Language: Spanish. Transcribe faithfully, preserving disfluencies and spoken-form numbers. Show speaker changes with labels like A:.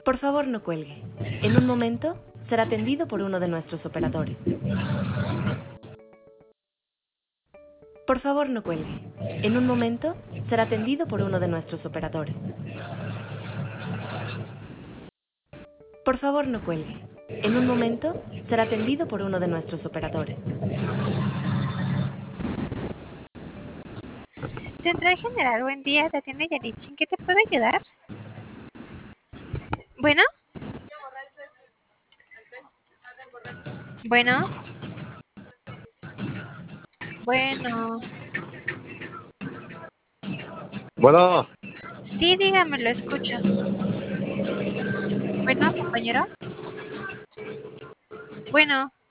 A: Por favor, no cuelgue. En un momento será atendido por uno de nuestros operadores. Por favor, no cuelgue. En un momento será atendido por uno de nuestros operadores. Por favor, no cuelgue. En un momento será atendido por uno de nuestros operadores.
B: Central General, buen día, te atiende Yaritza. ¿En qué te puedo ayudar? Bueno. Bueno. Bueno.
C: Bueno.
B: Sí, dígame, lo escucho. Bueno, compañero. Bueno.